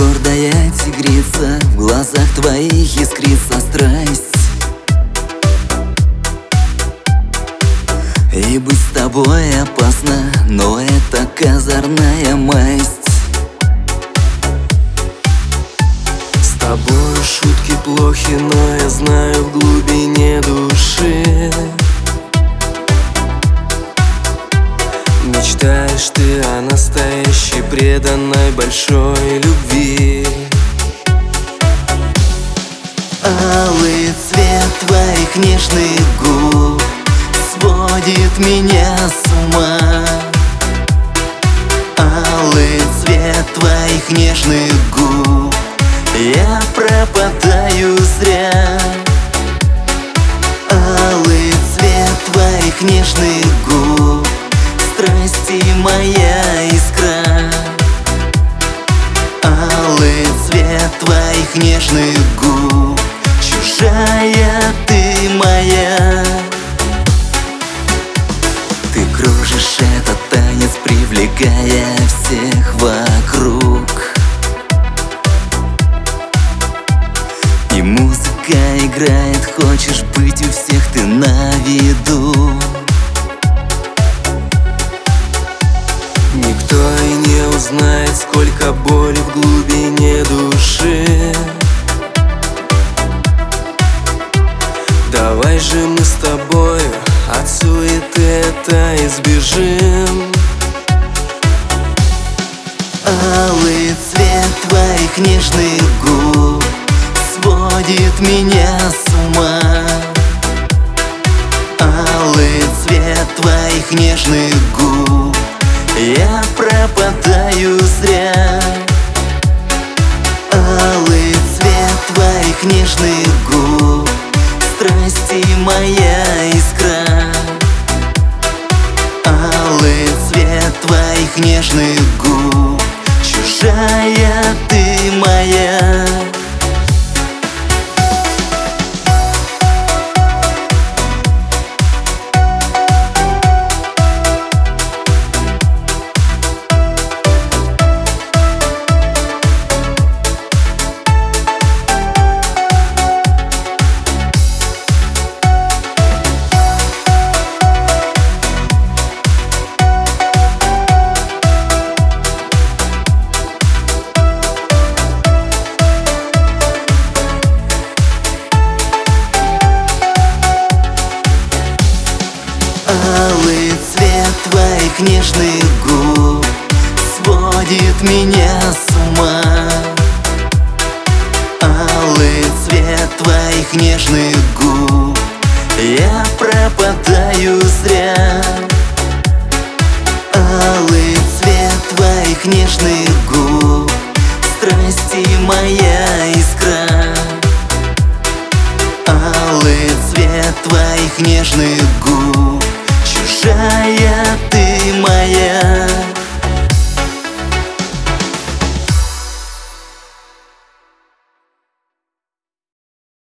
гордая тигрица, в глазах твоих искрится страсть. И быть с тобой опасно, но это козырная масть. С тобой шутки плохи, но я знаю в глубине души. Мечтаешь ты о настоящей, преданной, большой любви. Алый цвет твоих нежных губ сводит меня с ума. Алый цвет твоих нежных губ, я пропадаю зря. Алый цвет твоих нежных губ, страсти моя искра. Алый цвет твоих нежных губ, чужая ты моя. Ты кружишь этот танец, привлекая всех вокруг. И музыка играет, хочешь быть у всех ты на виду. Никто и не узнает, сколько боли в глубине души. Давай же мы с тобой от суеты это избежим. Алый цвет твоих нежных губ сводит меня с ума. Алый цвет твоих нежных губ, я пропадаю зря. Алый цвет твоих нежных губ, страсти моя искра. Алый цвет твоих нежных губ, чужая ты моя. Алый цвет твоих нежных губ сводит меня с ума. Алый цвет твоих нежных губ, я пропадаю зря. Алый цвет твоих нежных губ, страсти моя искра. Алый цвет твоих нежных губ,